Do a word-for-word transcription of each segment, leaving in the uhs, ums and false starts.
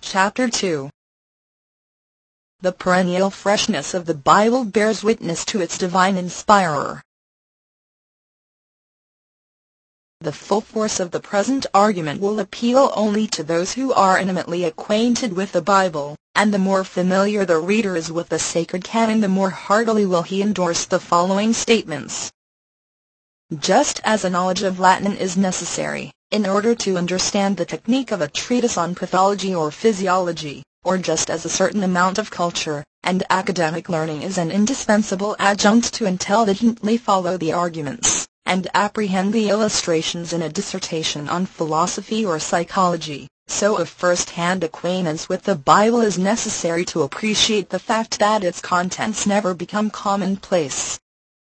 Chapter two. The perennial freshness of the Bible bears witness to its divine inspirer. The full force of the present argument will appeal only to those who are intimately acquainted with the Bible, and the more familiar the reader is with the sacred canon, the more heartily will he endorse the following statements. Just as a knowledge of Latin is necessary in order to understand the technique of a treatise on pathology or physiology, or just as a certain amount of culture and academic learning is an indispensable adjunct to intelligently follow the arguments and apprehend the illustrations in a dissertation on philosophy or psychology, so a first-hand acquaintance with the Bible is necessary to appreciate the fact that its contents never become commonplace.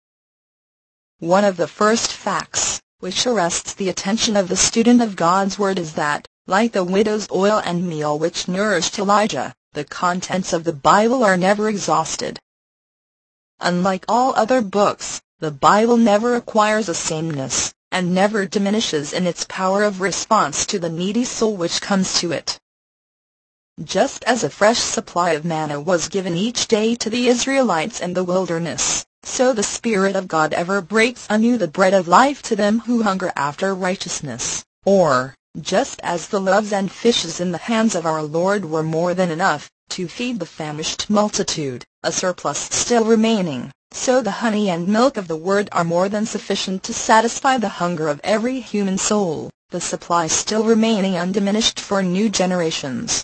One of the first facts which arrests the attention of the student of God's Word is that, like the widow's oil and meal which nourished Elijah, the contents of the Bible are never exhausted. Unlike all other books, the Bible never acquires a sameness, and never diminishes in its power of response to the needy soul which comes to it. Just as a fresh supply of manna was given each day to the Israelites in the wilderness, so the Spirit of God ever breaks anew the bread of life to them who hunger after righteousness. Or, just as the loaves and fishes in the hands of our Lord were more than enough to feed the famished multitude, a surplus still remaining, so the honey and milk of the Word are more than sufficient to satisfy the hunger of every human soul, the supply still remaining undiminished for new generations.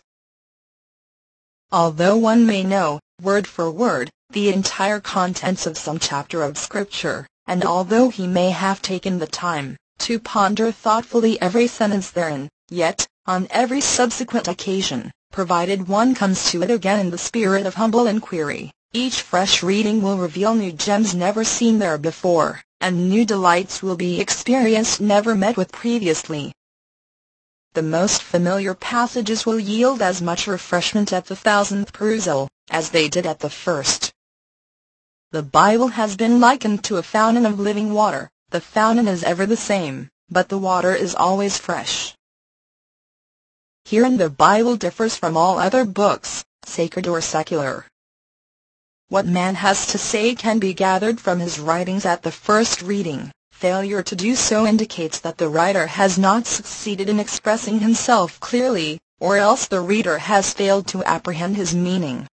Although one may know, word for word, the entire contents of some chapter of Scripture, and although he may have taken the time to ponder thoughtfully every sentence therein, yet, on every subsequent occasion, provided one comes to it again in the spirit of humble inquiry, each fresh reading will reveal new gems never seen there before, and new delights will be experienced never met with previously. The most familiar passages will yield as much refreshment at the thousandth perusal as they did at the first. The Bible has been likened to a fountain of living water. The fountain is ever the same, but the water is always fresh. Herein the Bible differs from all other books, sacred or secular. What man has to say can be gathered from his writings at the first reading. Failure to do so indicates that the writer has not succeeded in expressing himself clearly, or else the reader has failed to apprehend his meaning.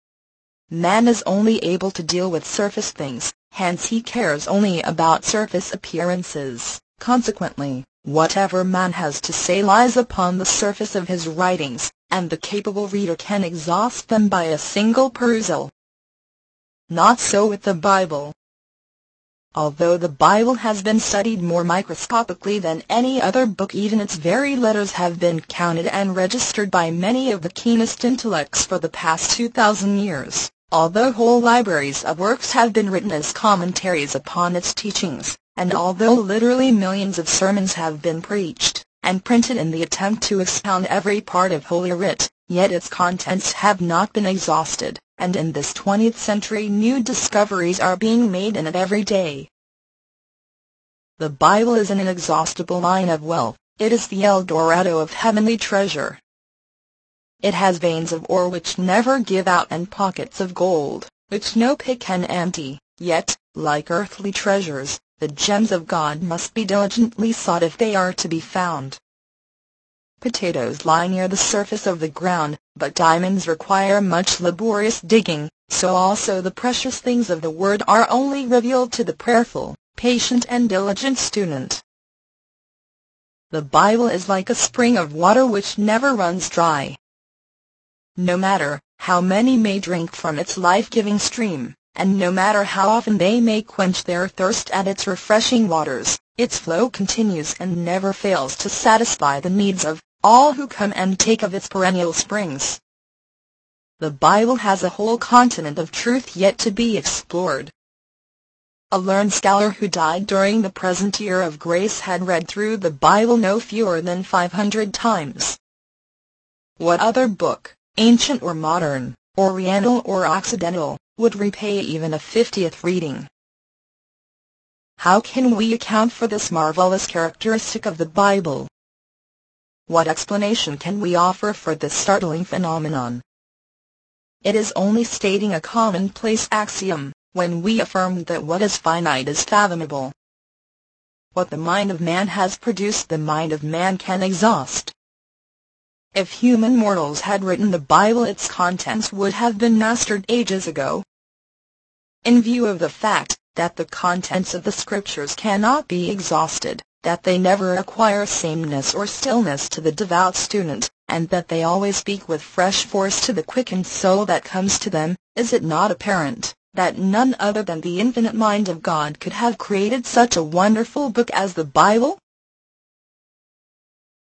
Man is only able to deal with surface things, hence he cares only about surface appearances. Consequently, whatever man has to say lies upon the surface of his writings, and the capable reader can exhaust them by a single perusal. Not so with the Bible. Although the Bible has been studied more microscopically than any other book, even its very letters have been counted and registered by many of the keenest intellects for the past two thousand years. Although whole libraries of works have been written as commentaries upon its teachings, and although literally millions of sermons have been preached and printed in the attempt to expound every part of Holy Writ, yet its contents have not been exhausted, and in this twentieth century new discoveries are being made in it every day. The Bible is an inexhaustible mine of wealth. It is the El Dorado of heavenly treasure. It has veins of ore which never give out and pockets of gold, which no pick can empty, yet, like earthly treasures, the gems of God must be diligently sought if they are to be found. Potatoes lie near the surface of the ground, but diamonds require much laborious digging, so also the precious things of the Word are only revealed to the prayerful, patient and diligent student. The Bible is like a spring of water which never runs dry. No matter how many may drink from its life-giving stream, and no matter how often they may quench their thirst at its refreshing waters, its flow continues and never fails to satisfy the needs of all who come and take of its perennial springs. The Bible has a whole continent of truth yet to be explored. A learned scholar who died during the present year of grace had read through the Bible no fewer than five hundred times. What other book, ancient or modern, Oriental or Occidental, would repay even a fiftieth reading? How can we account for this marvelous characteristic of the Bible? What explanation can we offer for this startling phenomenon? It is only stating a commonplace axiom, when we affirm that what is finite is fathomable. What the mind of man has produced, the mind of man can exhaust. If human mortals had written the Bible, its contents would have been mastered ages ago. In view of the fact that the contents of the Scriptures cannot be exhausted, that they never acquire sameness or stillness to the devout student, and that they always speak with fresh force to the quickened soul that comes to them, is it not apparent that none other than the infinite mind of God could have created such a wonderful book as the Bible?